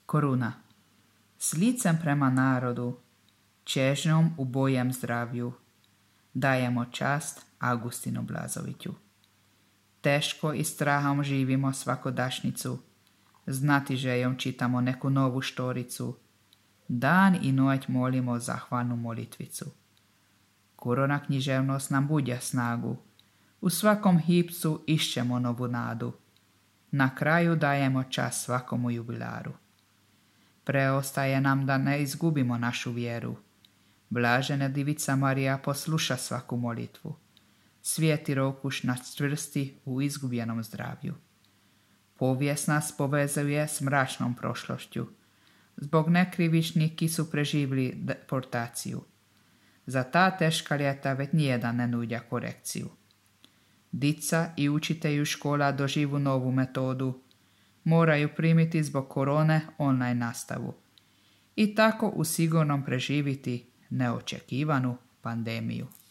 Koruna. S licem prema narodu, čežnjom u bojem zdravju, dajemo čast Augustinu Blazoviću. Teško i strahom živimo svakodašnicu, znati žejom čitamo neku novu štoricu, dan i noć molimo zahvalnu molitvicu. Korona književnost nam budja snagu, u svakom hipcu išćemo novu nadu, na kraju dajemo čast svakomu jubilaru. Preostaje nam da ne izgubimo našu vjeru, blažena Divica Marija posluša svaku molitvu, svijeti rokuš nas čvrsti u izgubljenom zdravlju. Povijest nas povezuje s mračnom prošlošću, zbog nekrivičnih ki su preživjeli deportaciju. Za ta teška ljeta već nijedan ne nudja korekciju. Dica i učitelju škola doživu novu metodu, moraju primiti zbog korone online nastavu i tako u sigurnom preživiti neočekivanu pandemiju.